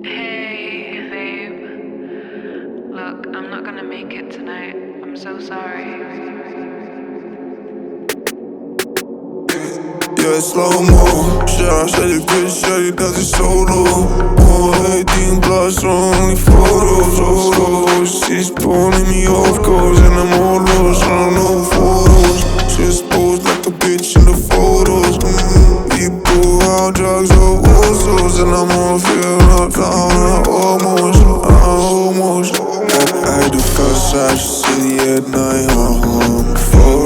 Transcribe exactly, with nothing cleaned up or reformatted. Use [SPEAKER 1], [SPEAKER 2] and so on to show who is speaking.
[SPEAKER 1] Hey, babe. Look, I'm not gonna make it tonight. I'm so sorry.
[SPEAKER 2] Yeah, slow-mo. Ja, shawty bitch, shawty does it solo. Oh, eighteen plus, only photos, photos. She's pulling me off course and I'm all lost, I don't know photos. Just pose like a bitch in the photos. Mm, we pull out drugs or osos and I'm on feel like I'm almost, I'm almost. I do Versace City at night, uh-huh.